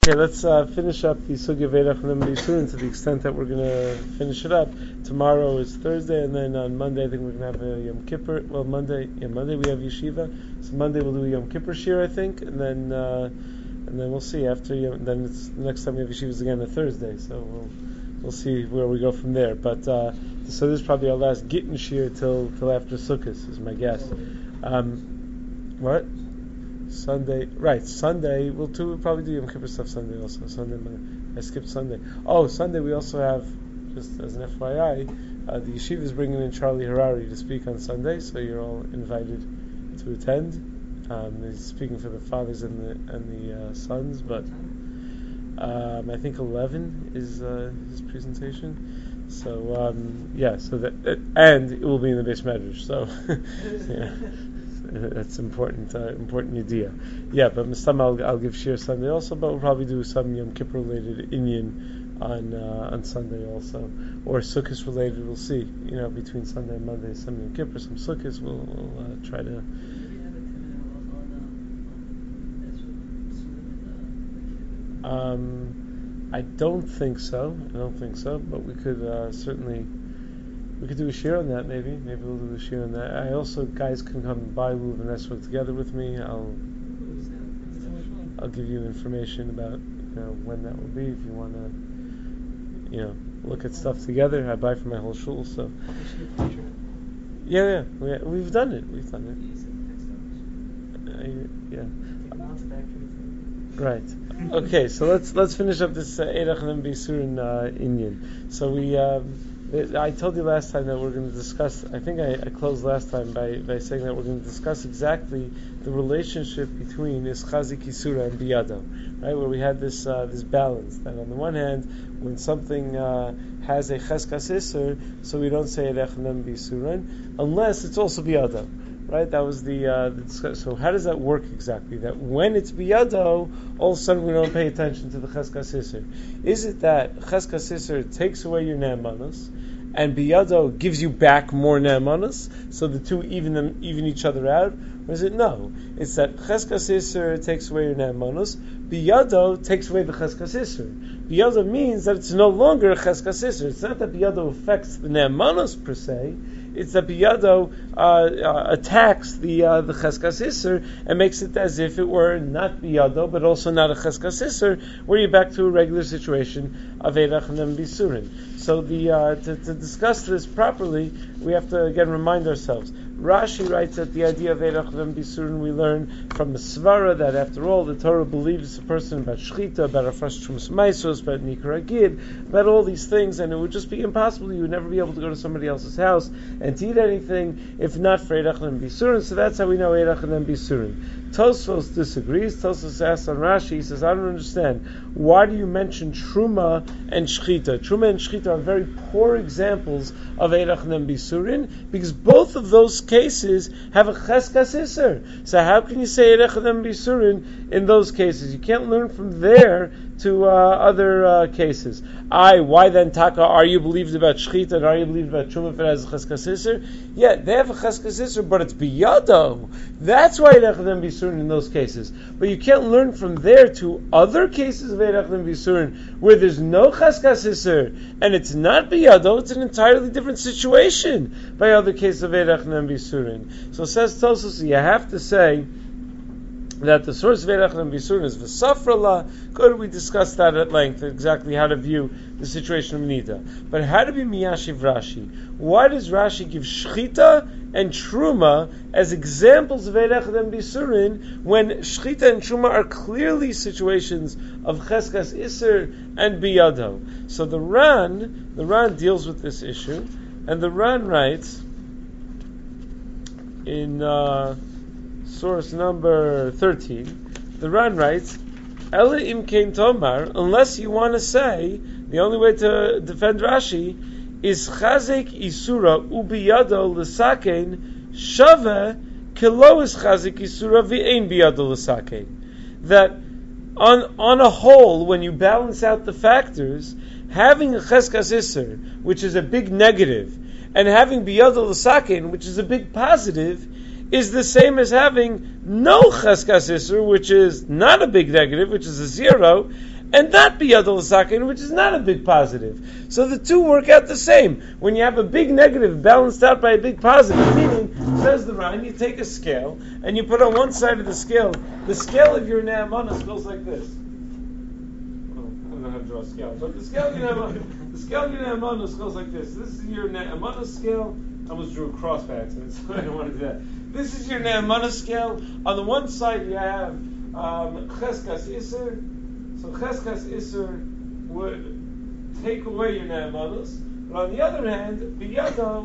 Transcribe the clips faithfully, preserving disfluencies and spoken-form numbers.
Okay, let's uh, finish up the Sugya Ve'erach Nim B'Yisurin to the extent that we're going to finish it up. Tomorrow is Thursday, and then on Monday I think we're going to have a Yom Kippur. Well, Monday, yeah, Monday we have Yeshiva. So Monday we'll do a Yom Kippur Shir, I think, and then uh, and then we'll see after. Yom, then it's, the next time we have Yeshiva is again a Thursday. So we'll we'll see where we go from there. But uh, so this is probably our last Gittin Shir till till after Sukkot is my guess. Um, what? Sunday, right? Sunday, we'll, do, we'll probably do Yom Kippur stuff Sunday also. Sunday, I skipped Sunday. Oh, Sunday we also have, just as an F Y I, uh, the yeshiva is bringing in Charlie Harari to speak on Sunday, so you're all invited to attend. Um, he's speaking for the fathers and the and the uh, sons, but um, I think eleven is uh, his presentation. So um, yeah, so that uh, and it will be in the Beis Medrash. So yeah. That's important, uh, important idea. Yeah, but Mistam I'll, I'll give Shir Sunday also, but we'll probably do some Yom Kippur related Inyan on uh, on Sunday also, or Sukkot related. We'll see. You know, between Sunday and Monday, some Yom Kippur, some Sukkot. We'll, we'll uh, try to. Um, I don't think so. I don't think so, but we could uh, certainly. We could do a share on that, maybe. Maybe we'll do a share on that. I also, guys can come by Luv and Esrog together with me. I'll I'll give you information about you know when that will be if you want to you know look at stuff together. I buy for my whole shul, so yeah, yeah, we, we've done it. We've done it. Uh, yeah. Right. Okay, so let's let's finish up this Eirach Nim B'Yisurin uh, Inyan. So we. Um, I told you last time that we're going to discuss, I think I, I closed last time by, by saying that we're going to discuss exactly the relationship between Ischazik Yisura and Biyado, right? Where we had this uh, this balance, that on the one hand, when something uh, has a Cheskas Isur, so we don't say Eirach Nim B'Yisurin, unless it's also Biyado, right? That was the, uh, the discuss- so how does that work exactly? That when it's Biyado, all of a sudden we don't pay attention to the Cheskas Isur. Is it that Cheskas Isur takes away your Ne'emanos, and Biyado gives you back more Ne'emanos, so the two even them, even each other out? Or is it no? It's that Cheskas Isur takes away your Ne'emanos, Biyado takes away the Cheskas Isur. Biyado means that it's no longer a Cheskas Isur. It's not that Biyado affects the Ne'emanos per se, it's that Biyado uh, uh, attacks the uh, the Cheskas Isur and makes it as if it were not Biyado, but also not a Cheskas Isur, where you're back to a regular situation of Eirach Nim B'Yisurin. So the uh, to, to discuss this properly, we have to again remind ourselves. Rashi writes that the idea of Eirach Nim B'Yisurin we learn from the Svara that after all the Torah believes a person about Shechita, about Afresh Trumas Maisos, about Nikra Gid, about all these things, and it would just be impossible. You would never be able to go to somebody else's house and to eat anything if not for Eirach Nim B'Yisurin. So that's how we know Eirach Nim B'Yisurin. Tosfos disagrees. Tosfos asks on Rashi, he says, I don't understand. Why do you mention Truma and Shechita? Truma and Shechita are very poor examples of Eirach Nim B'Yisurin, because both of those cases have a Cheskas Isur. So how can you say Eirach Nim B'Yisurin in those cases? You can't learn from there to uh, other uh, cases. I, why then, Taka, are you believed about Shechita and are you believed about Truma if it has a Cheskas Isur? Yeah, they have a Cheskas Isur, but it's Biyado. That's why Eirach Nim B'Yisurin in those cases. But you can't learn from there to other cases of Eirach Nim B'Yisurin where there's no Cheskas Isur and it's not Biyado. It's an entirely different situation by other cases of Eirach Nim B'Yisurin. So says Tosfos, you have to say that the source of Eirach Nim B'Yisurin is V'safrala. Good, we discussed that at length, exactly how to view the situation of Nida. But how to be Miyashiv Rashi? Why does Rashi give Shechita and Truma as examples of Eirach Nim B'Yisurin when Shechita and Truma are clearly situations of Cheskas Isur and Biyado? So the Ran, the Ran deals with this issue, and the Ran writes in uh, source number thirteen, the Ran writes, Ela im kein tomar, unless you want to say, the only way to defend Rashi is Chazek Isura ubiyado l'sakein shave kilo is Chazek Isura v'ein biyado l'sakein. That on on a whole, when you balance out the factors, having a Cheskas Isur, which is a big negative, and having biyado l'sakein, which is a big positive, is the same as having no Cheskas Isur, which is not a big negative, which is a zero, and not biyado l'sakein, which is not a big positive. So the two work out the same. When you have a big negative balanced out by a big positive, meaning, says the Ryan, you take a scale and you put on one side of the scale, the scale of your ne'emanos goes like this. Well, I don't know how to draw a scale, but the scale of your ne'emanos, the scale of your ne'emanos goes like this. This is your ne'emanos scale. I almost drew a cross by accident, so I don't want to do that. This is your ne'emanos scale. On the one side you have um, cheskas iser. So cheskas iser would take away your ne'emanos, but on the other hand, biyado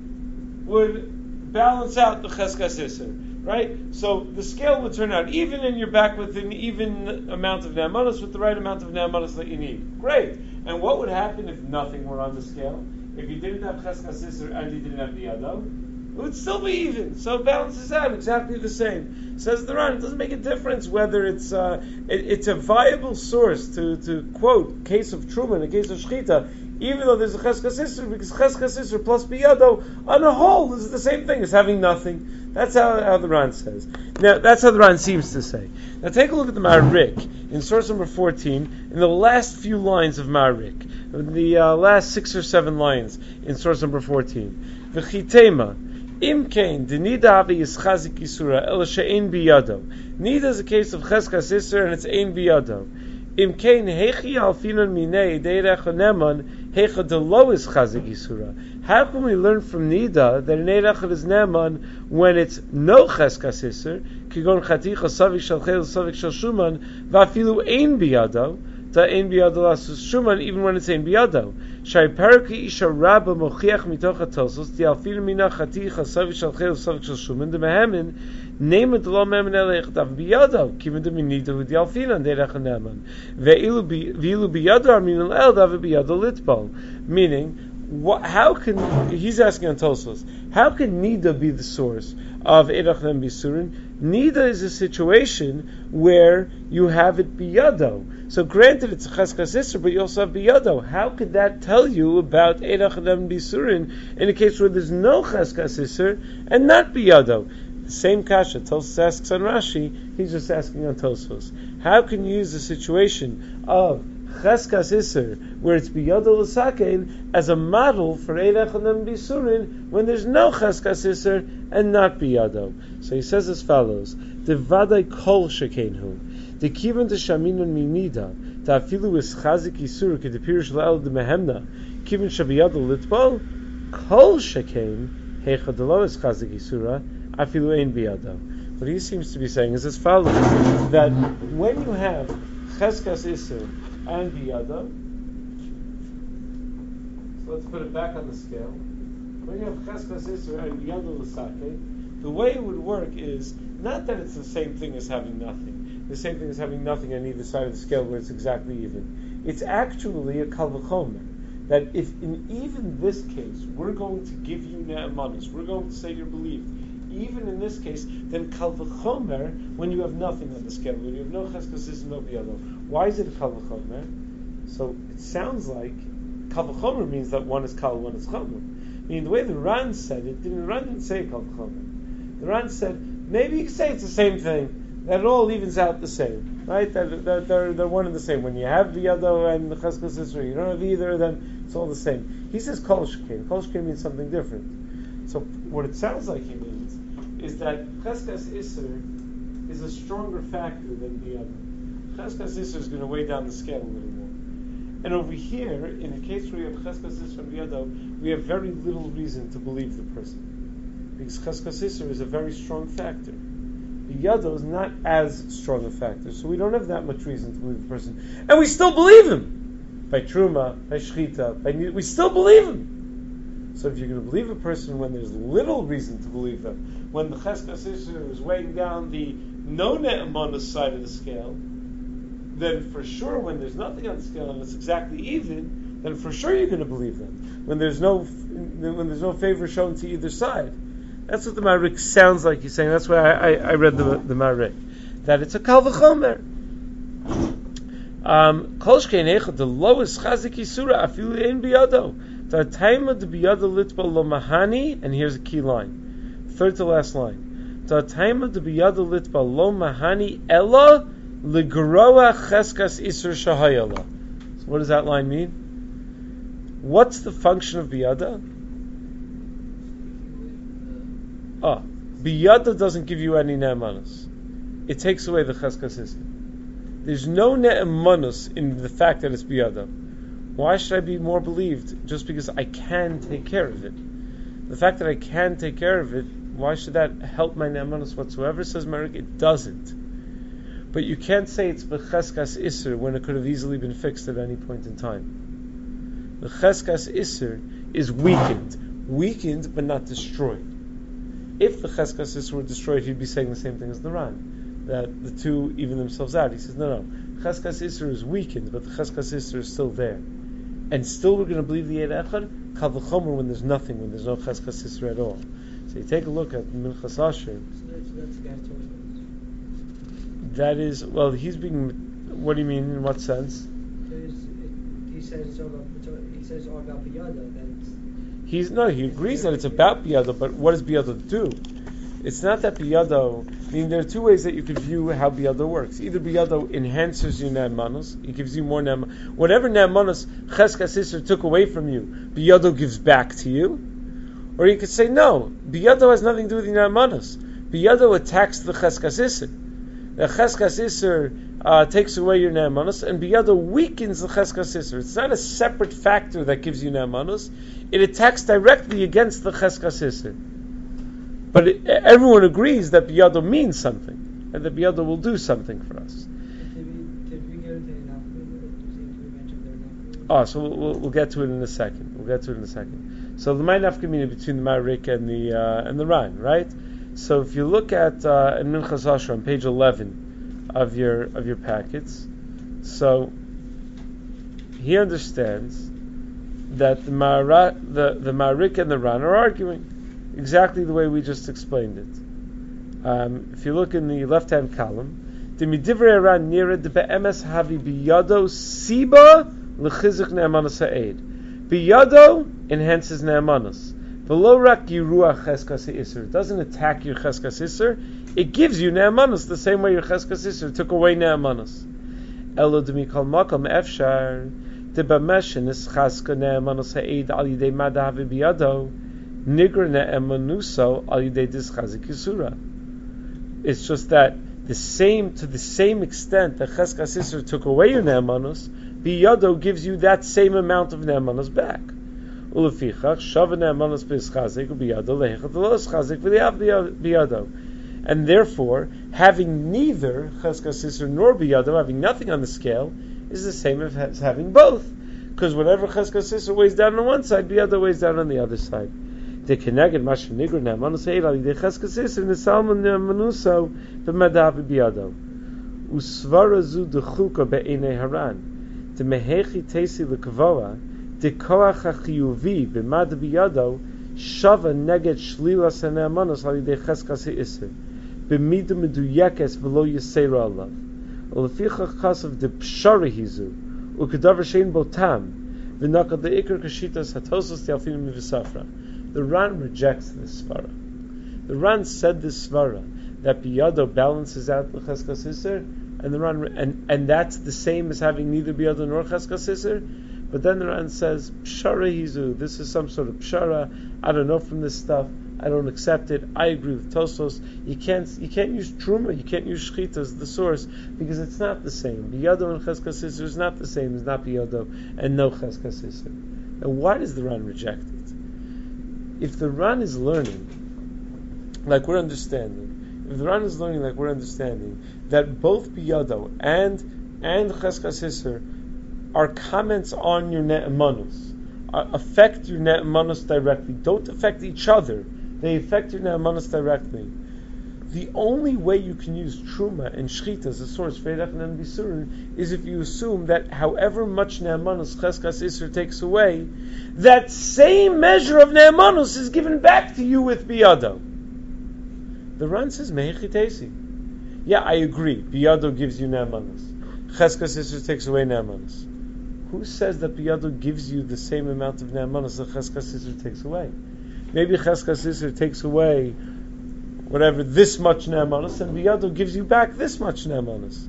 would balance out the cheskas iser, right? So the scale would turn out even, and you're back with an even amount of ne'emanos with the right amount of ne'emanos that you need. Great. And what would happen if nothing were on the scale? If you didn't have cheskas iser and you didn't have biyado, it would still be even. So it balances out exactly the same. Says the Ran, it doesn't make a difference whether it's uh, it, it's a viable source to, to quote case of Truma and a case of Shchita, even though there's a cheskas iser, because cheskas iser plus biyado on a whole is the same thing as having nothing. That's how, how the Ran says. Now that's how the Ran seems to say. Now take a look at the Ma'arik in source number fourteen, in the last few lines of Ma'arik, the uh, last six or seven lines in source number fourteen. V'chitema. Im kain the nida avi is chazik isura el she'ein biyado. Nida is a case of cheskas iser and it's ein biyado. Im kain hechi alfinan minei deirech neman hecha delo is chazik isura. How can we learn from nida that an eirech is neman when it's no cheskas iser? Kigon chaticha savik shal chel savik shal shuman vafilu ein biyado. Ta ein biyado lasus shuman even when it's ein biyado. Shai perki isha rabba mochiach mitoch hatosos di alfil mina chati chasavi shal chel savik shal shuman de mehemin name the lo mehemin elech dav biyado kiven de minida with the alfilan derech neman ve'ilu ve'ilu biyado armin el dav biyado litbal. Meaning, what, how can he's asking on Tosos? How can nida be the source of erach nem bisurin? Nida is a situation where you have it biyado. So granted it's a cheskas iser, but you also have biyado. How could that tell you about erach nem bisurin in a case where there's no cheskas iser and not biyado? The same kasha Tosos asks on Rashi. He's just asking on Tosos. How can you use the situation of cheskas iser, where it's biyado l'sakein, as a model for eirach nem bisurin when there's no cheskas iser and not biyado? So he says as follows: the vadai kol shekenhu, the kivan de shaminun minida, the afilu is chazik isur ke the pirush la'el de mehemna, kivan shabiyado litbal, kol sheken hecha delo is chazik isura, afilu ein biyado. What he seems to be saying is as follows: that when you have cheskas iser and biyado, so let's put it back on the scale. When you have cheskas iser and biyado l'sakein, the way it would work is not that it's the same thing as having nothing, the same thing as having nothing on either side of the scale where it's exactly even. It's actually a kal v'chomer, that if in even this case we're going to give you ne'emanos, we're going to say you're believed, even in this case, then kal v'chomer when you have nothing on the scale, when you have no cheskas iser, no biyado. Why is it a kal v'chomer? So it sounds like kal v'chomer means that one is kal, one is chomer. I mean, the way the Ran said it, didn't Ran didn't say kal v'chomer. The Ran said, maybe you can say it's the same thing, that it all evens out the same, right? That they're, they're, they're one and the same. When you have biyado and the cheskas iser, you don't have either, then it's all the same. He says kol shkein. Kol shkein means something different. So what it sounds like he means is that cheskas iser is a stronger factor than biyado. Cheskas iser is going to weigh down the scale a little more. And over here, in the case where you have cheskas iser and biyado, we have very little reason to believe the person, because cheskas iser is a very strong factor. Biyado is not as strong a factor, so we don't have that much reason to believe the person, and we still believe him by truma, by shchita, by we still believe him. So if you're going to believe a person when there's little reason to believe them, when the cheskas iser is weighing down the no ne'emanos side of the scale, then for sure when there's nothing on the scale and it's exactly even, then for sure you're going to believe them. When there's no when there's no favor shown to either side. That's what the Ma'arik sounds like he's saying. That's why I, I, I read the the Ma'arik, that it's a kal v'chomer. Kol shkein echad the lowest chazik isura afilu ein biyado. The time of the biyado litbal lo mahani, and here's a key line, third to last line. The time of the biyado litbal lo mahani ella L'geroa cheskas isur shahayala. So what does that line mean? What's the function of biyada? Ah, biyada doesn't give you any ne'emanos. It takes away the cheskas isur. There's no ne'emanos in the fact that it's biyada. Why should I be more believed just because I can take care of it? The fact that I can take care of it, why should that help my ne'emanos whatsoever? Says Merik, it doesn't. But you can't say it's b'cheskas isur when it could have easily been fixed at any point in time. The cheskas isur is weakened. Weakened, but not destroyed. If the cheskas isur were destroyed, he'd be saying the same thing as the Ran, that the two even themselves out. He says, no, no. Cheskas isur is weakened, but the cheskas isur is still there. And still we're going to believe the Eid Echad, Kal v'chomer when there's nothing, when there's no cheskas isur at all. So you take a look at Minchas Asher. That is, well, he's being, what do you mean, in what sense? He says it's all about, he says all about biyada. He's, no, he agrees that it's about biyada, but what does biyada do? It's not that biyada, I mean, there are two ways that you could view how biyada works. Either biyada enhances your ne'emanos, it gives you more ne'emanos. Whatever ne'emanos cheskas isur took away from you, biyada gives back to you. Or you could say, no, biyada has nothing to do with your ne'emanos. Biyada attacks the cheskas isur. The cheskas isur uh, takes away your ne'emanos, and biyada weakens the cheskas isur. It's not a separate factor that gives you ne'emanos. It attacks directly against the cheskas isur. But it, everyone agrees that biyada means something, and that biyada will do something for us. Did we, did we get into enough? Oh, so we'll, we'll, we'll get to it in a second. We'll get to it in a second. So the main nafkamina between the Ma'arik and the uh, and the Ran, right? So if you look at uh, in Minchas Asher on page eleven of your of your packets, so he understands that the Ma'ara, the the Ma'arik and the Ran are arguing exactly the way we just explained it. Um, if you look in the left-hand column, the midivrei Ran nira de be'emes havi biyado siba lechizuk ne'emanos ha'ed. Biyado enhances ne'emanos. V'lo rak yiruach cheskas ha'isur. It doesn't attack your cheskas isur. It gives you ne'emanos the same way your cheskas isur took away ne'emanos. Elo demikol makom efshar de b'meshen is chaska ne'emanos ha'ed al yidei mada havi biyado. It's just that the same to the same extent that cheskas isur took away your ne'emanos, biyado gives you that same amount of ne'emanos back. And therefore, having neither cheskas isur nor biyado, having nothing on the scale, is the same as having both. Because whatever cheskas isur weighs down on one side, biyado weighs down on the other side. The keneged mashu nigru ne'emanos ha'ed al yidei cheskas isur nisalman ne'emanuso b'madav b'biyado. Usvara zu dechuka be'enei haran. The mehechi teisi l'kavoa the koach ha'chiyuvi b'madav b'biyado shava neged shlilas ha'ne'emanos al yidei cheskas isur b'midah meduyekes v'lo yisera alav. Ulefichach chasav de pshara hizu ukedavar shein botam v'nakad le'ikar kashitas hatosos te'alfinim v'safra. The Ran rejects this svara. The Ran said this svara that biyado balances out the cheskas isur, and the Ran and and that's the same as having neither biyado nor cheskas isur. But then the Ran says pshara hizu. This is some sort of pshara. I don't know from this stuff. I don't accept it. I agree with Tosos. You can't you can't use truma. You can't use shchita as the source because it's not the same. Biyado and cheskas isur is not the same. It's not biyado and no cheskas isur. And why does the Ran reject it? If the Ran is learning, like we're understanding, if the Ran is learning like we're understanding, that both biyado and and cheskas isur are comments on your ne'emanos, uh, affect your ne'emanos directly, don't affect each other, they affect your ne'emanos directly. The only way you can use truma and shchita as a source for Eidach and Bisurin is if you assume that however much ne'emanos cheskas isur takes away, that same measure of ne'emanos is given back to you with biyado. The Ran says mehechi teisi. Yeah, I agree. Biyado gives you ne'emanos. Cheskas isur takes away ne'emanos. Who says that biyado gives you the same amount of ne'emanos that cheskas isur takes away? Maybe cheskas isur takes away whatever, this much ne'emanos, and biyado gives you back this much ne'emanos.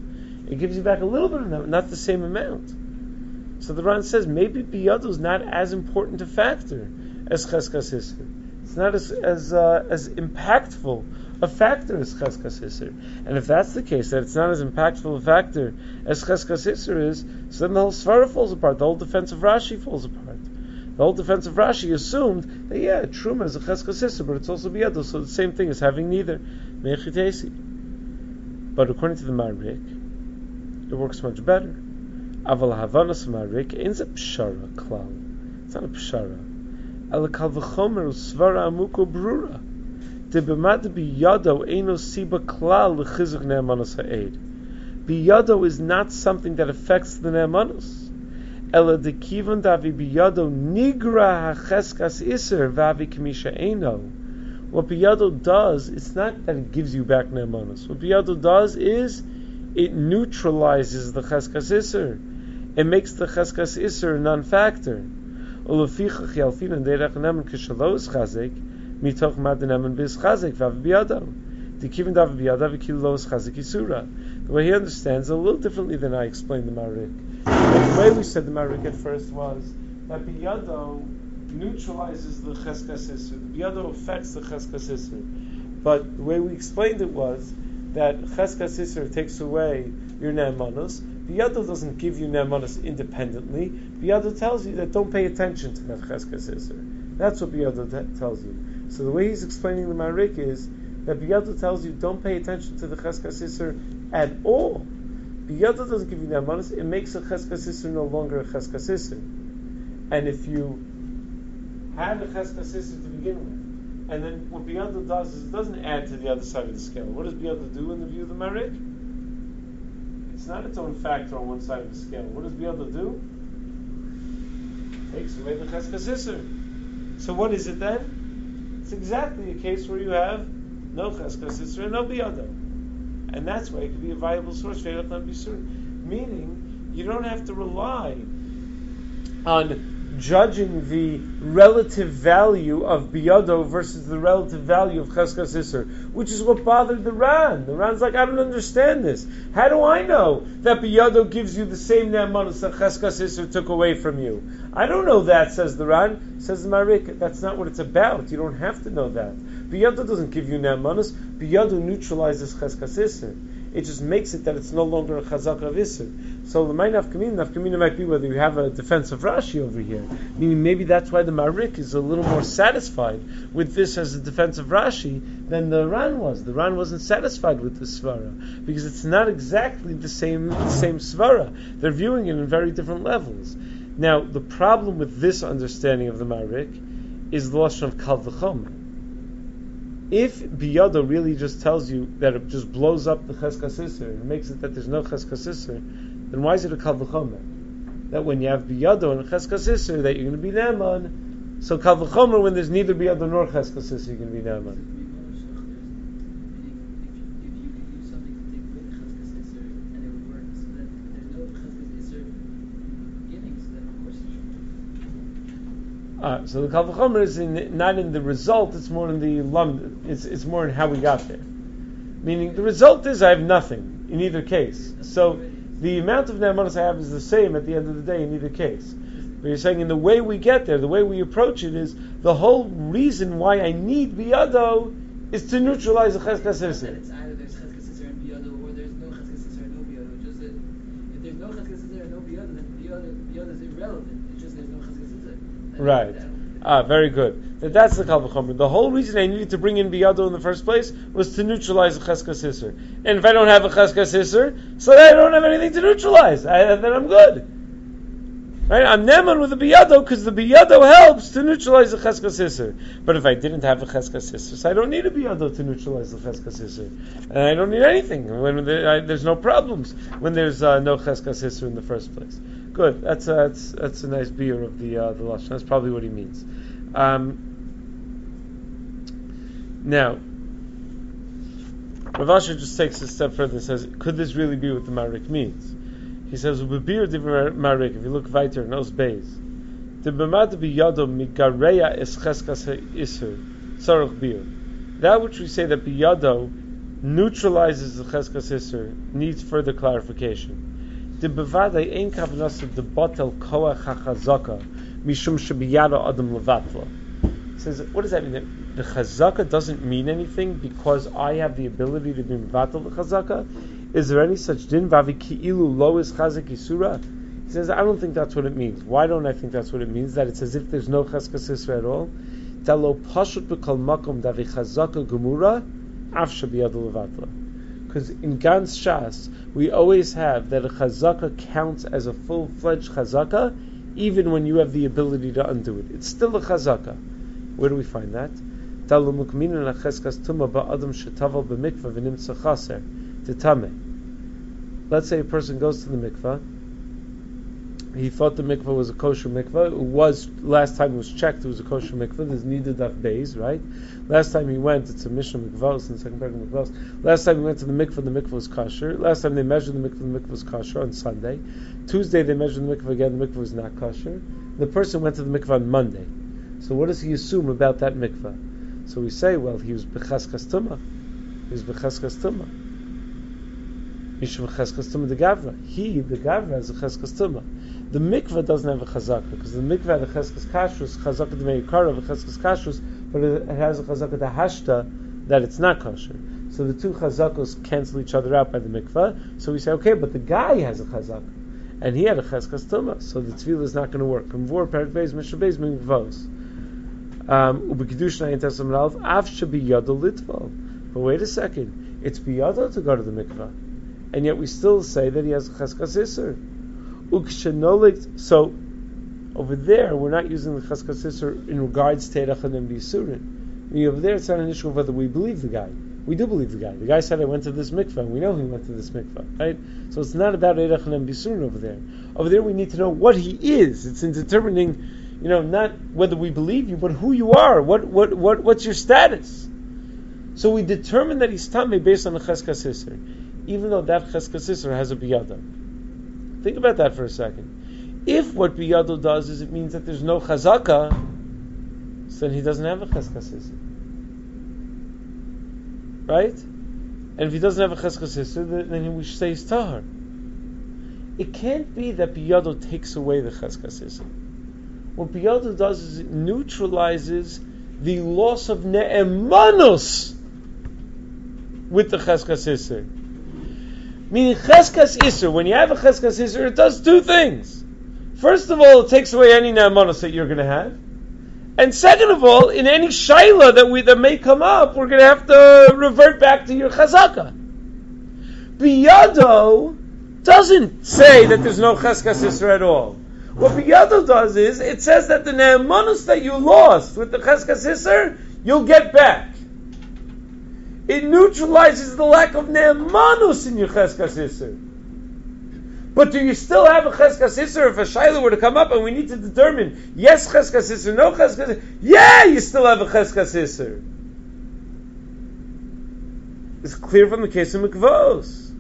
It gives you back a little bit of neman, not the same amount. So the Ran says maybe biyado is not as important a factor as cheskas iser. It's not as as uh, as impactful a factor as cheskas iser. And if that's the case, that it's not as impactful a factor as cheskas iser is, so then the whole svara falls apart. The whole defense of Rashi falls apart. The whole defense of Rashi assumed that yeah, truma is a cheskas iser, but it's also biyado, so the same thing as having neither. Mechitesi. But according to the Marik, it works much better. Aval havanas Marik ain't a pshara klal. It's not a pshara. El kal v'chomer usvara amuko brura. De b'mad biyado eino siba klal l'chizuk ne'amanos ha'ed. Biyado is not something that affects the ne'amanos. Ela de kivan davi biyado nigra ha'cheskas iser v'avi kamisha eino. What biyado does, it's not that it gives you back ne'amanos. What biyado does is it neutralizes the cheskas iser. It makes the cheskas iser a non-factor. Ulafichach yalfin deirach neman kishalos chazik mitoch mad neman bis chazik vav biyado. The kivin dav biyado v'kilos chazik isura. The way he understands it a little differently than I explained the Marik. The way we said the Marik at first was that biyado neutralizes the cheskas iser. The biyado affects the cheskas iser. But the way we explained it was that cheskas iser takes away your ne'emanos. Biyado doesn't give you ne'emanos independently. Biyado tells you that don't pay attention to that cheskas iser. That's what biyado t- tells you. So the way he's explaining the Marik is that biyado tells you don't pay attention to the cheskas iser at all. Biyado doesn't give you ne'emanos. It makes a cheskas iser no longer a cheskas iser. And if you had a cheskas iser to begin with, and then what biyado does is it doesn't add to the other side of the scale. What does biyado do in the view of the Marik? It's not its own factor on one side of the scale. What does biyado do? Takes away the cheskas iser. So what is it then? It's exactly a case where you have no cheskas iser and no biyado. And that's why it could be a viable source for Eirach Lam Bisurin. Meaning, you don't have to rely on judging the relative value of biyado versus the relative value of cheskas iser, which is what bothered the Ran. The Ran's like, I don't understand this. How do I know that biyado gives you the same ne'emanos that cheskas iser took away from you? I don't know that, says the Ran. Says the Marik, that's not what it's about. You don't have to know that. Biyado doesn't give you ne'emanos. Biyado neutralizes cheskas iser. It just makes it that it's no longer a chazak of iser. So the main nafkamina, nafkamina might be whether you have a defense of Rashi over here. Meaning maybe that's why the Marik is a little more satisfied with this as a defense of Rashi than the Ran was. The Ran wasn't satisfied with the svara because it's not exactly the same the same svara. They're viewing it in very different levels. Now the problem with this understanding of the Marik is the lashon of kal v'chomer. If biyado really just tells you that it just blows up the cheskas iser and makes it that there's no cheskas iser, then why is it a kal v'chomer? That when you have biyado and cheskas iser, that you're going to be ne'eman. So kal v'chomer, when there's neither biyado nor cheskas iser, you're going to be ne'eman. Uh, so the kal v'chomer is in, not in the result; it's more in the lum. It's it's more in how we got there. Meaning, the result is I have nothing in either case. So the amount of ne'emanos I have is the same at the end of the day in either case. But you're saying in the way we get there, the way we approach it is the whole reason why I need biyado is to neutralize the cheskas iser. It's either there's cheskas iser and biyado, or there's no cheskas iser and no biyado. Just that if there's no cheskas iser and no biyado, then biyado, biyado is irrelevant. It's just there's no cheskas iser. Right. Ah, very good. That that's the kal v'chomer. The whole reason I needed to bring in biyado in the first place was to neutralize the cheskas iser. And if I don't have a cheskas iser, so then I don't have anything to neutralize. I, then I'm good. Right? I'm neman with the biyado because the biyado helps to neutralize the cheskas iser. But if I didn't have a cheskas iser, so I don't need a biyado to neutralize the cheskas iser. And I don't need anything when there, I, there's no problems when there's uh, no cheskas iser in the first place. Good. That's a, that's that's a nice beer of the uh, the lashon. That's probably what he means. Um, now, Rav Asher just takes a step further and says, "Could this really be what the Marik means?" He says, "Ubebir divrei Marik." If you look weiter in those bays, the b'mad biyado migareya es cheskas iser tzarich bir. That which we say that biyado neutralizes the Cheskas Isser needs further clarification. The bevadai ein kavanasa the batel koach hachazaka mishum shebiyada adam levatla. Says, what does that mean? The chazaka doesn't mean anything because I have the ability to be mevatel the chazaka. Is there any such din? Vavi ki'ilu lo is chazak isura. He says, I don't think that's what it means. Why don't I think that's what it means? That it's as if there's no cheskas isra at all. Talo pashut b'kol makom davi chazaka gemura af shabiyad levatla. Because in Gans Shas, we always have that a chazaka counts as a full-fledged chazaka, even when you have the ability to undo it. It's still a chazaka. Where do we find that? Talo mukminin acheskas tuma ba'adam shetaval b'mikvah v'nimtza chaser tetame. Let's say a person goes to the mikvah. He thought the mikvah was a kosher mikvah. It was, last time it was checked, it was a kosher mikvah. There's neither daf beis, right? Last time he went, it's a Mishnah mikvahs, and second paragraph mikvahs. Last time he went to the mikvah, the mikvah was kosher. Last time they measured the mikvah, the mikvah was kosher on Sunday. Tuesday they measured the mikvah again, the mikvah was not kosher. The person went to the mikvah on Monday. So what does he assume about that mikvah? So we say, well, he was b'cheskas tumah. He was b'cheskas tumah. Mishum b'cheskas tumah the gavra. He, the gavra, has a cheskas tumah. The mikvah doesn't have a chazaka because the mikvah had a cheskas kashrus, chazaka d'meikara, a cheskas kashrus, but it has a chazaka d'hashta that it's not kosher. So the two chazakos cancel each other out by the mikvah. So we say, okay, but the guy has a chazaka, and he had a cheskas tumah, so the tefillah is not going to work. Kamvor perik beis mishnah beis mikvahos. Ubekidush nayin tesam ralf af shebiyado litval. But wait a second, it's biyado to go to the mikvah, and yet we still say that he has a cheskas iser. So over there, we're not using the cheskas iser in regards to Eidach and Bisurin. I mean, over there, it's not an issue of whether we believe the guy. We do believe the guy. The guy said, "I went to this mikvah," and we know he went to this mikvah, right? So it's not about Eidach and Bisurin over there. Over there, we need to know what he is. It's in determining, you know, not whether we believe you, but who you are. What what what what's your status? So we determine that he's tamei based on the cheskas iser, even though that cheskas iser has a biyada. Think about that for a second. If what biyado does is it means that there's no chazaka, so then he doesn't have a cheskas iser, right? And if he doesn't have a cheskas iser, then we should say he's tahar. It can't be that biyado takes away the cheskas iser. What biyado does is it neutralizes the loss of ne'emanus with the cheskas iser. Meaning cheskas iser, when you have a cheskas iser, it does two things. First of all, it takes away any ne'emanus that you're going to have. And second of all, in any shaila that we that may come up, we're going to have to revert back to your chazaka. Biyado doesn't say that there's no cheskas iser at all. What biyado does is, it says that the ne'emanus that you lost with the cheskas iser, you'll get back. It neutralizes the lack of ne'emanus in your cheskas iser. But do you still have a cheskas iser if a shaila were to come up and we need to determine, yes cheskas iser, no cheskas iser? Yeah, you still have a cheskas iser. It's clear from the case of mikvos.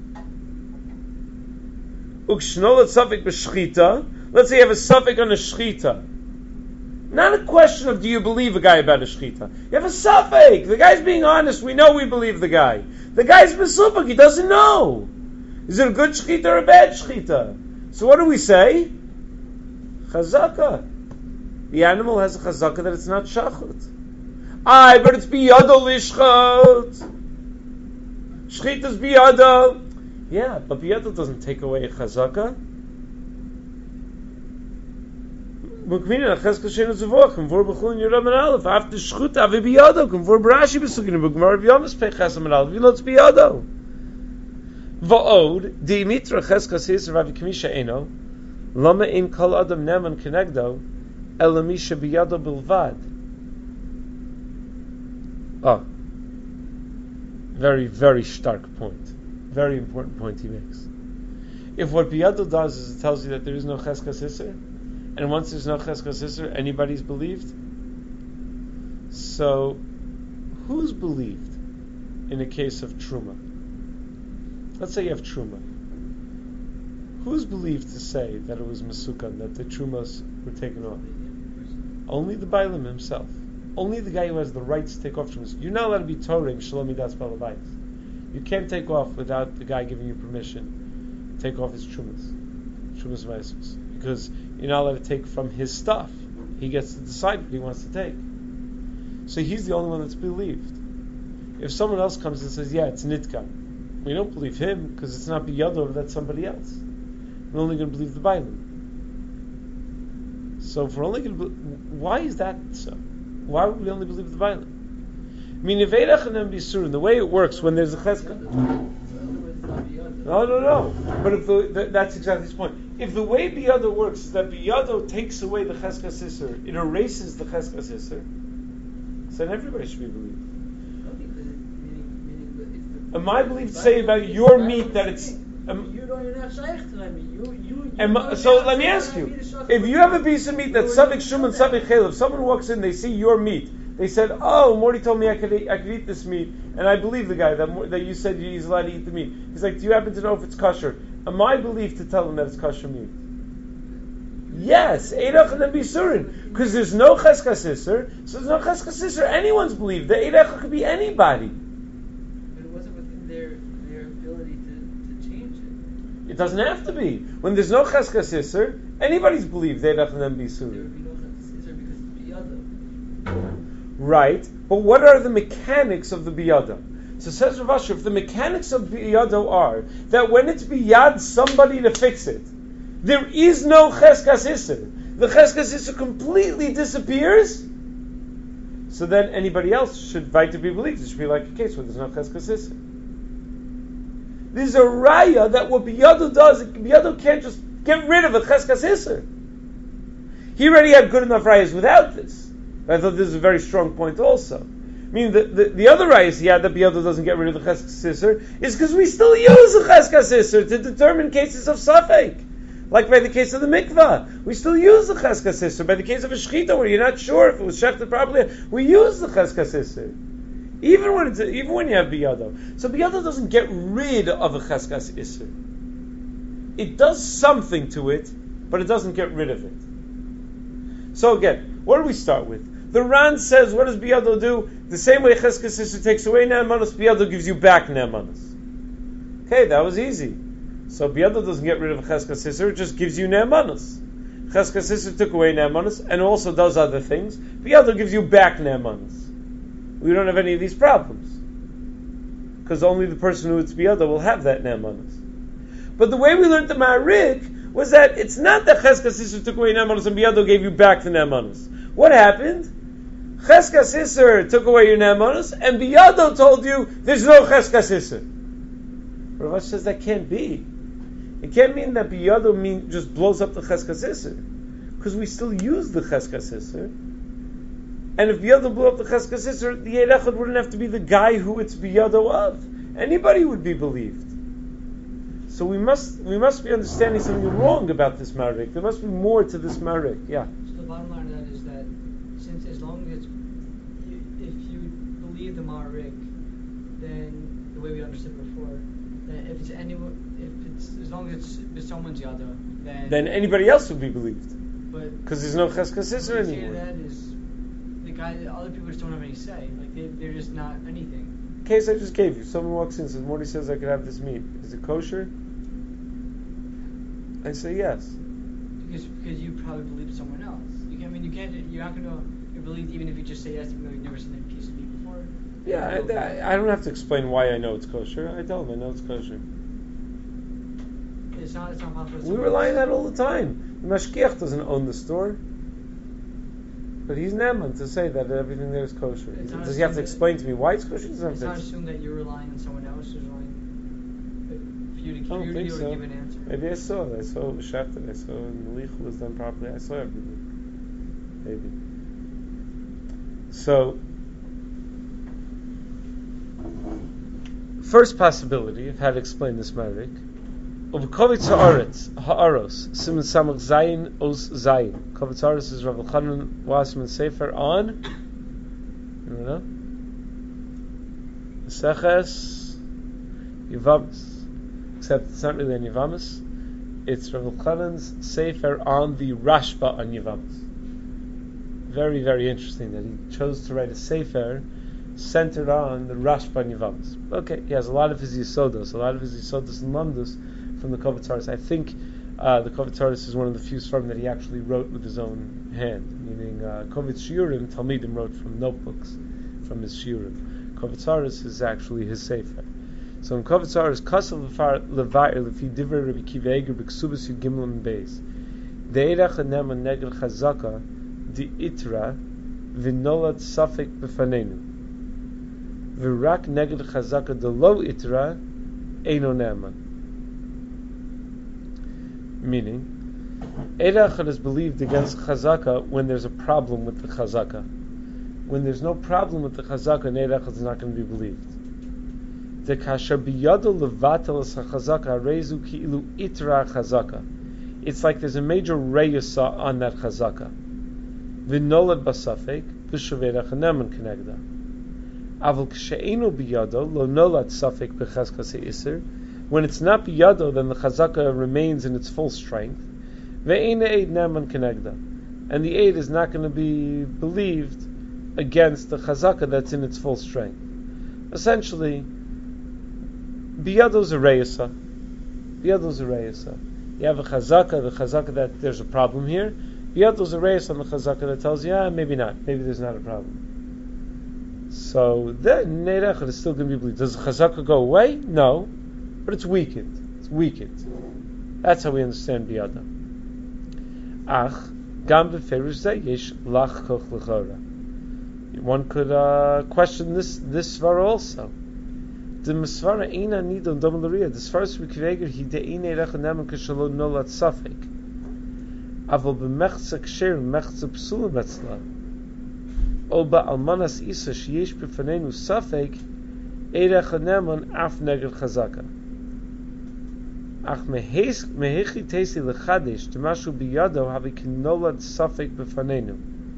Ukshnolat safek b'shchita. Let's say you have a safek on a shchita. Not a question of do you believe a guy about a shchita. You have a safek. The guy's being honest. We know we believe the guy. The guy's mesupik. He doesn't know. Is it a good shchita or a bad shchita? So what do we say? Chazaka. The animal has a chazaka that it's not shachut. Aye, but it's biyado lishchot. Shchita's biyado. Yeah, but biyado doesn't take away a chazaka. Mukminin acheskas sheinu zuvah kumvor b'chulin yirah min aleph after shchut avi biyado kumvor b'rashi b'sugin b'gmar b'yamas pechas min aleph v'lotz biyado va'od di'imitra cheskas hiser avi kamisha eno lama ein kol adam neman kenegdo elamisha biyado bilvad. Oh, very very stark point, very important point he makes. If what biyado does is it tells you that there is no cheskas hiser, and once there's no cheskas iser, anybody's believed. So, who's believed in a case of truma? Let's say you have truma. Who's believed to say that it was masukan, that the trumas were taken off? Only the bailim himself. Only the guy who has the rights to take off trumas. You're not allowed to be toring shalom midas balabais. You can't take off without the guy giving you permission. Take off his trumas, trumas meisos, because you're not allowed to take from his stuff. He gets to decide what he wants to take. So he's the only one that's believed. If someone else comes and says, "Yeah, it's nitka," we don't believe him because it's not biyado, that's somebody else. We're only going to believe the bailim. So if we're only going to, be- why is that so? Why would we only believe the bailim? I mean, if Eirach and then Bisurin, the way it works when there's a cheska. No, no, no. But if the, the, that's exactly his point. If the way biyado works is that biyado takes away the cheska sisser, it erases the cheska sisser, so then everybody should be believed. Am I believed to say about your meat that it's? Um, You don't, you're not shaykh to me. You, you, you am, don't so have let me to ask be you: the shach- if you have a piece of meat that's sabik shum and sabik chelav, someone walks in, they see your meat, they said, "Oh, Morty told me I could eat, I could eat this meat," and I believe the guy that that you said he's allowed to eat the meat. He's like, "Do you happen to know if it's kosher?" Am I believed to tell him that it's kosher meat? Yes, Eirach and then Bisurin, because there's no cheska sisser, so there's no cheska sisser. Anyone's believed. The Eirach could be anybody. But it wasn't within their their ability to, to change it. It doesn't have to be. When there's no cheska sisser, anybody's believed Eirach and then There Bisurin. would be no chesed because it's biyado. Right, but what are the mechanics of the biyada? So says Rav Asher, if the mechanics of biyada are that when it's biyad somebody to fix it, there is no cheskas isser. The cheskas isser completely disappears. So then anybody else should fight to be believed. It should be like a case where there's no cheskas isser. There's a raya that what biyada does, biyada can't just get rid of a cheskas isser. He already had good enough rayas without this. I thought this is a very strong point also. I mean, the, the, the other rayas he had that biyada doesn't get rid of the cheskas isser is because we still use the cheskas isser to determine cases of safek. Like by the case of the mikvah, we still use the cheskas isser. By the case of a shechita, where you're not sure if it was shechted properly, we use the cheskas isser. Even when it's even when you have biyado. So biyado doesn't get rid of a cheskas isser. It does something to it, but it doesn't get rid of it. So again, what do we start with? The Ran says, what does biyado do? The same way cheskas isser takes away ne'emanos, biyado gives you back ne'emanos. Okay, that was easy. So biyado doesn't get rid of cheskas isser; it just gives you ne'emanos. Cheskas isser took away ne'emanos and also does other things. Biyado gives you back ne'emanos. We don't have any of these problems because only the person who it's biyado will have that ne'emanos. But the way we learned the Ma'arik was that it's not that cheskas isser took away ne'emanos and biyado gave you back the ne'emanos. What happened? Cheskas isser took away your ne'emanos and biyado told you there's no cheskas isser. Rav says that can't be. It can't mean that biyado mean just blows up the cheskas isser, because we still use the cheskas isser. And if biyado blew up the cheskas isser, the Eirechad wouldn't have to be the guy who it's biyado of. Anybody would be believed. So we must we must be understanding something wrong about this Ma'arik. There must be more to this Ma'arik. Yeah. So the bottom line of that is that since as long as you, if you believe the Ma'arik, then the way we understood before, that if it's anyone, if it's as long as it's, it's someone's yada, then Then anybody else would be believed, but because there's no cheskas isser what you say to anymore. that is the guy, the other people just don't have any say. Like they, they're just not anything. Case I just gave you. Someone walks in and says, Morty says I could have this meat. Is it kosher? I say yes. Because because you probably believe someone else. You can, I mean, you can't. You're not going to. You're believed even if you just say yes, even though you've never seen a piece of meat before. Yeah, I, I, I don't have to explain why I know it's kosher. I tell them I know it's kosher. It's not. It's not possible. We rely on that all the time. The mashgiach doesn't own the store, but he's neman to say that everything there is kosher. It's not Does he have to assumed explain to me why it's kosher? He doesn't It's have not to. assumed that you're relying on someone else. You're relying for you to, I don't for you to think be able so. to give an answer. Maybe I saw it. I saw it was shafted. I saw when the lich was done properly. I saw everything. Maybe. So, first possibility of how to explain this Ma'arik. Of Kovitz Haaretz, Haaros, Simon Samach Zayin, Os Zayin. Kovitz Haaretz is Rav Elchanan Wasserman Sefer on, you know, Seches Yavamis. Except it's not really on Yavamis. It's Rav Elchanan's Sefer on the Rashba on Yavamis. Very, very interesting that he chose to write a Sefer centered on the Rashba Yavamas. Okay, he has a lot of his Yisodos, a lot of his Yisodos and Lamdus from the Kovataris. I think uh, the Kovataris is one of the few Sfarim that he actually wrote with his own hand, meaning uh, Kovetz Shiurim, Talmidim wrote from notebooks, from his Shiurim. Kovataris is actually his Sefer. So in Kovataris, Kasav Levair Lefi Divrei Rabbi Kiva Eger B'Ksubas Yud Gimel and Beis De'erach Hanema Negel Chazaka Di Itra V'Nolad Safek B'Fanenu V'Rak Negel Chazaka De Lo Itra Eino Nema. Meaning, Eirach is believed against Chazaka when there's a problem with the Chazaka. When there's no problem with the Chazaka, Eirach is not going to be believed. The kasher biyado levatel es hachazaka reizu ki'ilu itra chazaka. It's like there's a major reyusa on that chazaka. V'nolad basafek b'shuveirach neman kenegda. Aval k'she'enu biyado lo nolad safek b'chazkas ha'isr. When it's not biyado, then the chazaka remains in its full strength. Ve'ena eid neman kenegda. And the aid is not going to be believed against the chazaka that's in its full strength. Essentially, Biyado's a reyesa. Biyado's a reyesa. You have a chazaka, the chazaka that there's a problem here. Biyado's a reyesa on the chazaka that tells you, ah, maybe not. Maybe there's not a problem. So then, Neirach is still going to be believed. Does the chazaka go away? No. But it's weakened. It's weakened. That's how we understand biyada. Ach, gam b'ferush zeh yesh lach koch l'chora. One could uh, question this this svara also. The Masvara Eina Nidon Domalaria, the Svaras Rikiveger, he de'ine rechanem kashalo nolat safek. Aval b'mechza ksher, mechza psulim etzla. O ba'almanas isa sheyesh b'fanenu safek, erechanem af neged chazaka. Ach mehechi tesi lechadesh, demashu biyado, havi kinolat safek b'fanenu.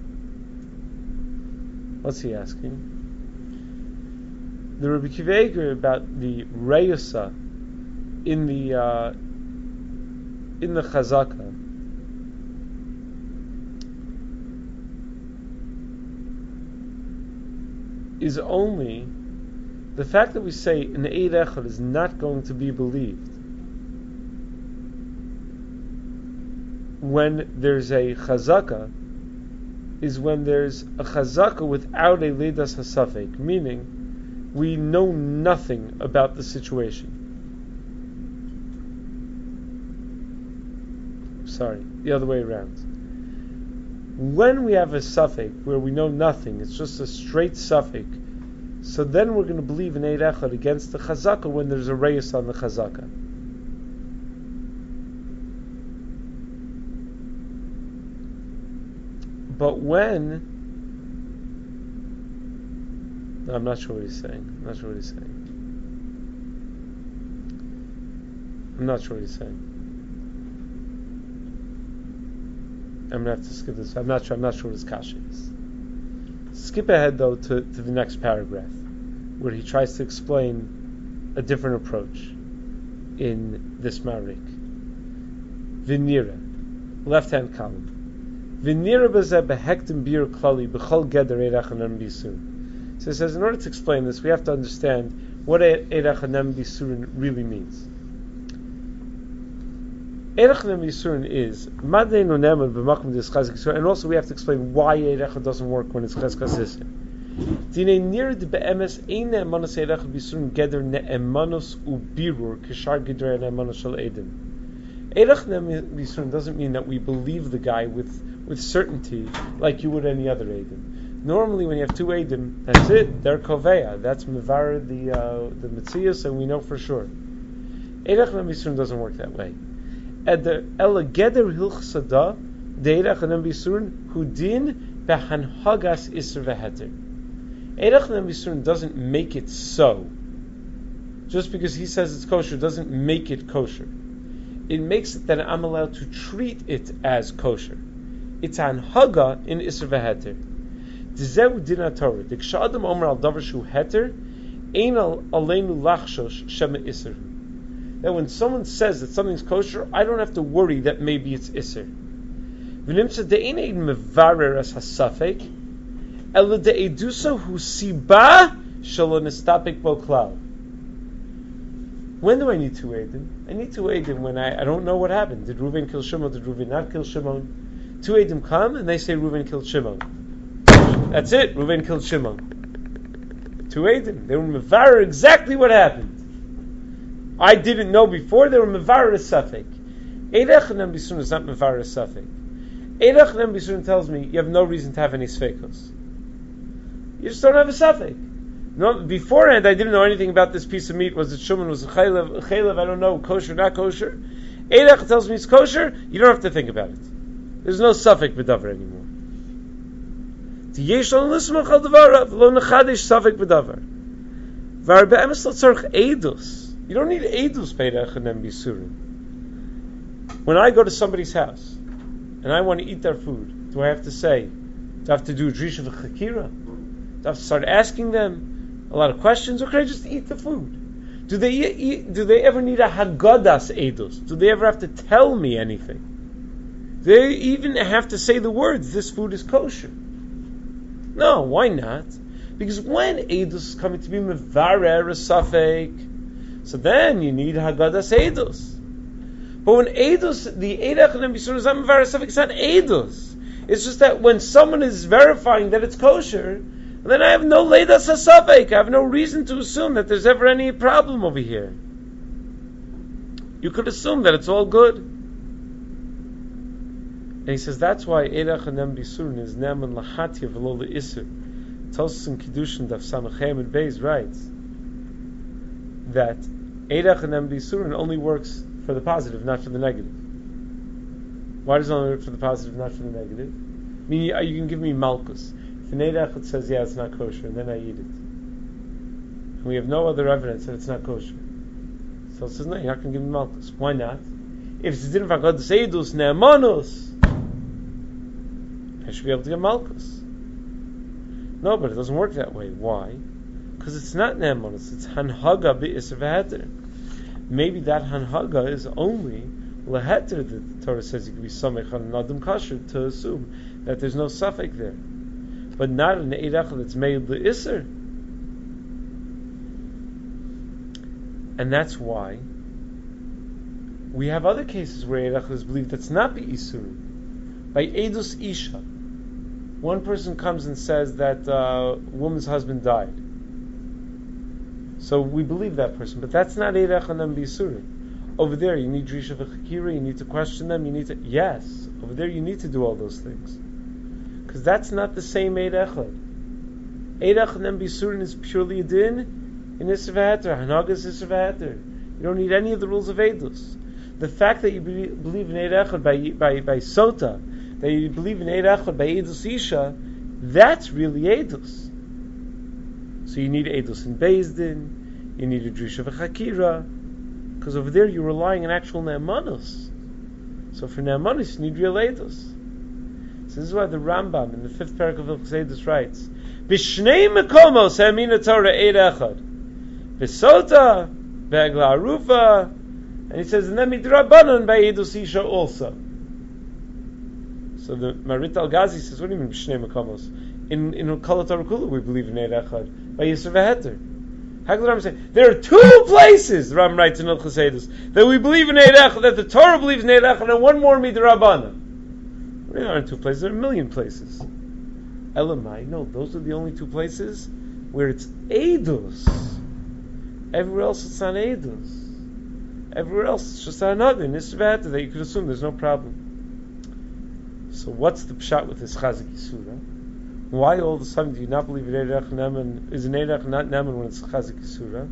What's he asking? The Rabbi Kiva Eger about the reyusa in the uh, in the chazaka is only the fact that we say an eid echad is not going to be believed when there's a chazaka is when there's a chazaka without a leidas hasafek, meaning we know nothing about the situation. Sorry, the other way around. When we have a suffix where we know nothing, it's just a straight suffix, so then we're going to believe in Eid Echad against the Chazaka when there's a reyes on the Chazaka. But when No, I'm not sure what he's saying. I'm not sure what he's saying. I'm not sure what he's saying. I'm gonna have to skip this. I'm not sure. I'm not sure what his kasha is. Skip ahead though to, to the next paragraph, where he tries to explain a different approach in this marik. Vinira, left-hand column. Vinira b'zeh behektim bir klali b'chol geder eirachanan bisun. So it says, in order to explain this, we have to understand what Eirach Hanem Bisurin really means. Eirach Hanem Bisurin is, and also we have to explain why Eirach doesn't work when it's Cheskas Isser. Dine nir de be'emes ein ne'emanos Eirach Bisurin geder ne'emanos ubirur kishar geder ne'emanos shel Edim. Eirach Hanem Bisurin doesn't mean that we believe the guy with, with certainty like you would any other Edim. Normally, when you have two Eidim, that's it. They're Koveya. That's Mevar the uh, the Metzias, and we know for sure. Eirach Hanem Bisurin doesn't work that way. At the Ela Geder Hilchsada, the Eirach Hanem Bisurin Hudin Behanhagas Isser Veheter. Eirach Hanem Bisurin doesn't make it so. Just because he says it's kosher doesn't make it kosher. It makes it that I'm allowed to treat it as kosher. It's an haga in Isser Veheter. That when someone says that something's kosher, I don't have to worry that maybe it's iser. Ela de'edusa hu siba shelo nistapik bo klal. When do I need two Eidim? I need two Eidim when I, I don't know what happened. Did Reuven kill Shimon? Did Reuven not kill Shimon? Two Eidim come and they say Reuven killed Shimon. That's it. Reuven killed Shimon. Two Eidim. They were mevarer exactly what happened. I didn't know before. They were mevarer safek. Eidach nem bisun is not mevarer safek. Eidach nem bisun tells me you have no reason to have any sfekos. You just don't have a safek. No, beforehand, I didn't know anything about this piece of meat. Was it shuman? Was it chaylev? Chaylev? I don't know. Kosher? Not kosher? Eidach tells me it's kosher. You don't have to think about it. There's no suffix b'davar anymore. Tiyesh lo nismach al davarav lo nechadesh suffix b'davar. Var be'emes lo tzarich eidus. You don't need eidus be'eidach and then bisurim. When I go to somebody's house and I want to eat their food, do I have to say? Do I have to do a drisha v'chakira? Do I have to start asking them a lot of questions, or can I just eat the food? Do they eat, do they ever need a haggadas edus? Do they ever have to tell me anything? Do they even have to say the words, this food is kosher? No, why not? Because when edus is coming to be mevarer a safek, so then you need haggadas edus. But when edus, the eidach and bisurim is not mevarer safek, it's not edus. It's just that when someone is verifying that it's kosher, then I have no leidas hasafek. I have no reason to assume that there's ever any problem over here. You could assume that it's all good. And he says that's why Eidach Hanem Bisurin is Ne'eman Lahatia V'lo Le'isur. Tosos in Kiddushin Daf Samachem and Beis writes that Eidach Hanem Bisurin only works for the positive, not for the negative. Why does it only work for the positive, not for the negative? I mean, you, you can give me malchus. If an Eidach it says, yeah, it's not kosher, and then I eat it. And we have no other evidence that it's not kosher. So it says, no, you're not going to give me malchus. Why not? If it's didn't forget the seidus ne'emanus, I should be able to get malchus. No, but it doesn't work that way. Why? Because it's not ne'emanus, it's hanhaga bi'isr v'heter. Maybe that hanhaga is only leheter that the Torah says you can be samech on an adam kasher to assume that there's no suffix there. But not an eidach that's made the isser. And that's why we have other cases where eidach is believed that's not the isur. By edus isha, one person comes and says that a uh, woman's husband died. So we believe that person, but that's not eidach and then bisurim. Over there, you need drisha v'chakira, you need to question them, you need to yes. Over there, you need to do all those things. Because that's not the same Eid Echad. Eid Echad and Bisurin is purely a din in Isser V'Heter. Hanag is Isser V'Heter. You don't need any of the rules of Eidus. The fact that you be, believe in Eid Echad by, by, by Sota, that you believe in Eid Echad by Eidus Isha, that's really Eidus. So you need Eidus in Beis Din, you need a Drisha V'Chakira, because over there you're relying on actual Ne'emanus. So for Ne'emanus you need real Eidus. So this is why the Rambam in the fifth parak of Hilchos Eidus writes, B'shnei mekomos ha'amina Torah eid echad, b'sota, b'egla arufa, and he says, and then midrabanan by Eidus Isha also. So the Marit Al-Ghazi says, what do you mean b'shnei mekomos? In in Kol Torah Kula we believe in eid echad by Yisr v'Heter. How can the Rambam say there are two places? The Rambam writes in Hilchos Eidus that we believe in eid echad, that the Torah believes in eid echad, and one more midrabanan. There aren't two places, there are a million places. Elamai, no, those are the only two places where it's Eidus. Everywhere else it's not Eidus. Everywhere else it's just another Nisvat that you could assume there's no problem. So what's the pshat with this Chazik Yisura? Why all of a sudden do you not believe in Eidach Neman? Is an Eidach not Neman when it's Chazik Yisura?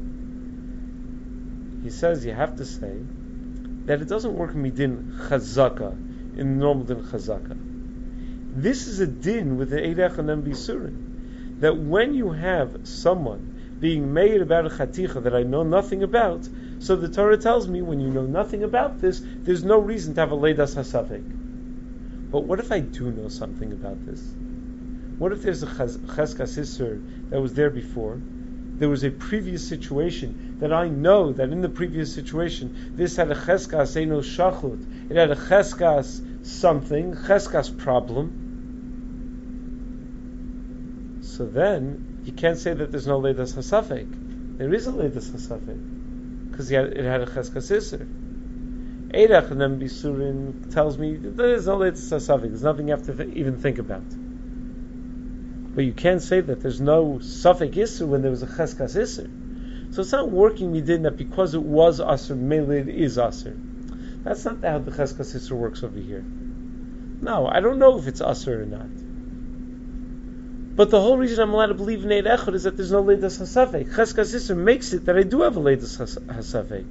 He says you have to say that it doesn't work midin Chazaka in normal din chazaka. This is a din with the eidach and then bisurin, that when you have someone being made about a chaticha that I know nothing about, so the Torah tells me when you know nothing about this, there's no reason to have a leidas hasafek. But what if I do know something about this? What if there's a cheskas isur that was there before? There was a previous situation that I know that in the previous situation this had a cheskas eino shachut. It had a cheskas something, cheskas problem. So then you can't say that there's no leidas hasafek. There is a leidas hasafek because it had a cheskas iser. Eirach and then Bisurin tells me there's no leidas hasafek. There's nothing you have to th- even think about. But you can't say that there's no safek iser when there was a cheskas iser. So it's not working midin that because it was aser, mele it is aser. That's not how the cheskas iser works over here. No, I don't know if it's aser or not. But the whole reason I'm allowed to believe in Eid Echad is that there's no leidas hasafek. Cheskas iser makes it that I do have a leidas hasafek.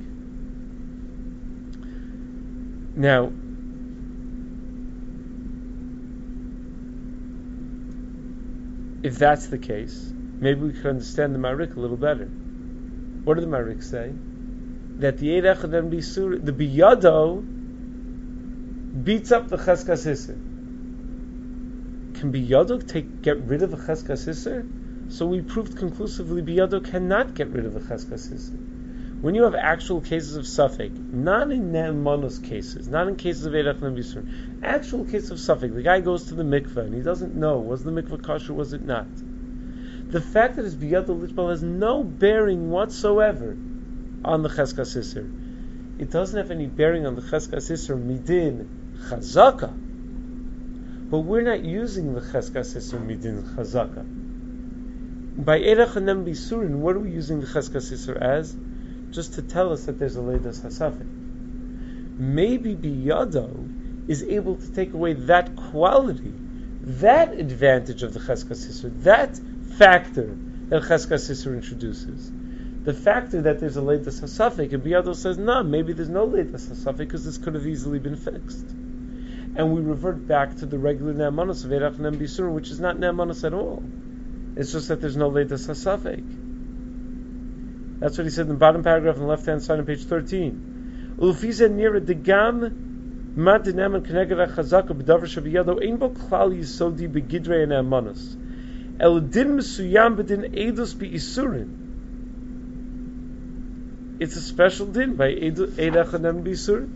Now, if that's the case, maybe we could understand the Marik a little better. What do the Marik say? That the Eid Echad and Bisur, the Biyado beats up the Cheskas Iser. Can Biyado take get rid of the Cheskas Iser? So we proved conclusively Biyado cannot get rid of the Cheskas Iser. When you have actual cases of Safek, not in Ne'emanos cases, not in cases of Eid Echad and Bisur, actual case of Safek, the guy goes to the mikveh and he doesn't know, was the mikveh kosher, was it not? The fact that it's Biyado Lichbal has no bearing whatsoever on the Cheskas Iser. It doesn't have any bearing on the Cheskas Iser midin Chazaka. But we're not using the Cheskas Iser midin Chazaka. By Eid Echad and Bisurin, what are we using the Cheskas Iser as? Just to tell us that there's a leidas hasafek. Maybe Biyado is able to take away that quality, that advantage of the Cheskas Iser, that factor that Cheskas Iser introduces. The factor that there's a leidas hasafek, and Biyado says, no, maybe there's no leidas hasafek because this could have easily been fixed. And we revert back to the regular ne'emanos of Eid Echad and Bisurin, which is not ne'emanos at all. It's just that there's no leidas hasafek. That's what he said in the bottom paragraph on the left-hand side on page thirteen. Ulfize nira degam ma dinam keneged chazaka b'davar shabiyado ein bo klal yisodi begidrei ne'emanos el din mesuyam b'din edus be'isurin. It's a special din by Eid Echad and Bisurin.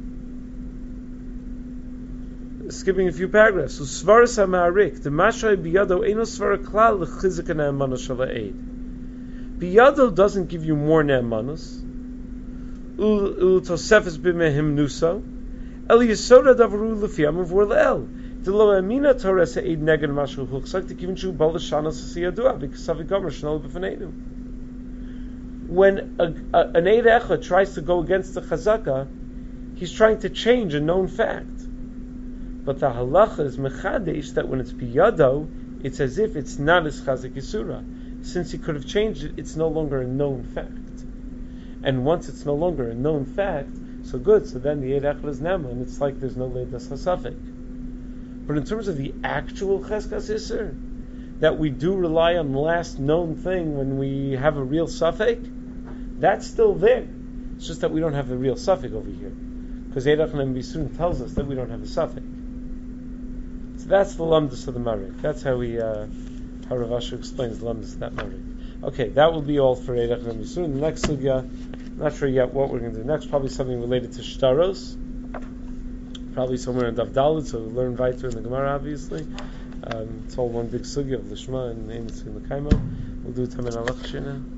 Skipping a few paragraphs. So svaras ha'ma'arik the mashay biyado eino svara klal l'chizika ne'emanos shel ha'eid. Biyado doesn't give you more ne'emanos. Ul tosefes b'mehim nuso. El yisoda davaru l'fiyam v'or le'el. D'lo amina torah se'ed neged mashu hulchsak t'kivin shu bal l'shanas s'yadua b'kasavi gomer shnol b'faneidu. When a, a, an Eid Echad tries to go against the chazaka, he's trying to change a known fact. But the halacha is mechadesh that when it's biyado, it's as if it's not as chazik yisura. Since he could have changed it, it's no longer a known fact. And once it's no longer a known fact, so good, so then the Eid Echad is nema, and it's like there's no leidas hasafek. But in terms of the actual cheskas iser, that we do rely on the last known thing when we have a real safek, that's still there. It's just that we don't have a real safek over here. Because Eid Echad and Bisurin tells us that we don't have a safek. So that's the lamdus of the Marik. That's how we... Uh, How Rav Asher explains the lamdas of that Marik. Okay, that will be all for Eid Echad and Bisurin. The next sugya, I'm not sure yet what we're going to do next. Probably something related to shtaros. Probably somewhere in Daf Dalet, so we'll learn weiter in the Gemara, obviously. Um, it's all one big sugya of Lishma and Ein Tzvi L'Kaimo. We'll do it Tamen Alach Shina.